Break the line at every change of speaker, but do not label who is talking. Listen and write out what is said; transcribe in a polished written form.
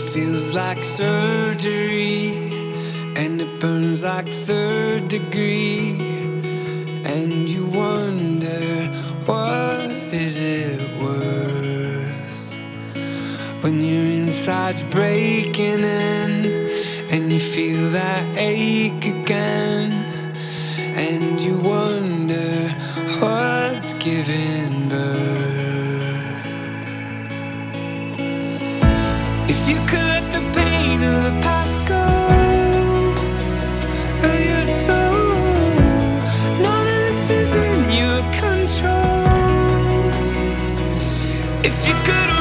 feels like surgery, and it burns like third degree. And you wonder, what is it worth? When your inside's breaking in, and you feel that ache again. And you wonder, what's giving birth? If you could let the pain of the past go, of your soul, none of this is in your control. If you could